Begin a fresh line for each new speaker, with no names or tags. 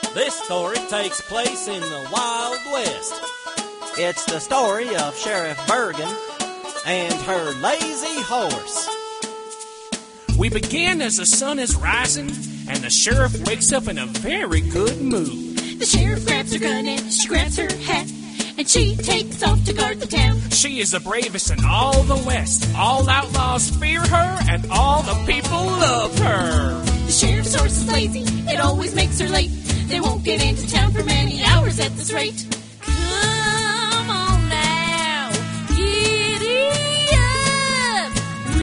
This story takes place in the Wild West.
It's the story of Sheriff Bergen and her lazy horse.
We begin as the sun is rising, and the sheriff wakes up in a very good mood.
The sheriff grabs her gun and she grabs her hat, and she takes off to guard the town.
She is the bravest in all the West. All outlaws fear her, and all the people love her.
The sheriff's horse is lazy, it always makes her late. They won't get into town for many hours at this rate. Come